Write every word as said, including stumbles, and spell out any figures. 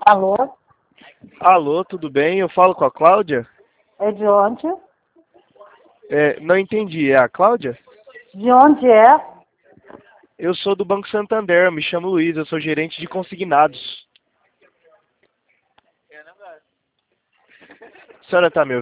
Alô? Alô, tudo bem? Eu falo com a Cláudia? É de onde? É, não entendi, é a Cláudia? De onde é? Eu sou do Banco Santander, me chamo Luiz, eu sou gerente de consignados. A senhora está me ouvindo?